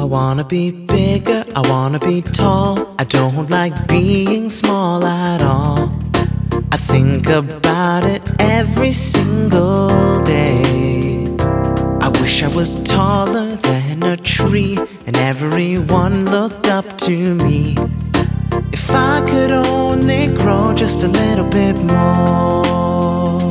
wanna be bigger, I wanna be tall. I don't like being small at all. I think about it every single day. I wish I was taller than a tree and everyone looked up to me. If I could only grow just a little bit more.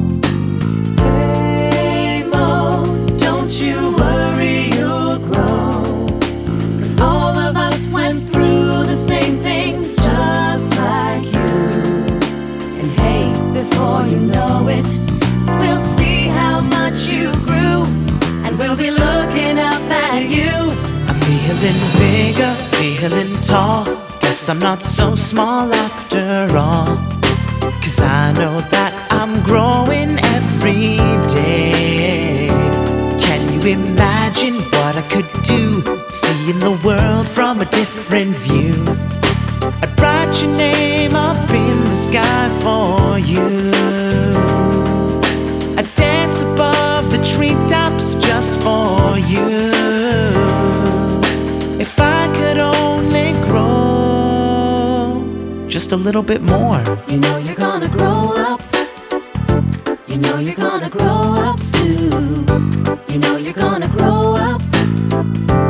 Hey Mo, don't you worry, you'll grow. 'Cause all of us went through the same thing just like you. And hey, before you know it, we'll see how much you grew. And we'll be looking up at you. I'm feeling bigger, feeling tall. Guess I'm not so small after all. 'Cause I know that I'm growing every day. Can you imagine what I could do? Seeing the world from a different view. I'd write your name up in the sky for you. I'd dance above the treetops just for you. If I could only grow just a little bit more. You know you're gonna grow up. You know you're gonna grow up soon. You know you're gonna grow up.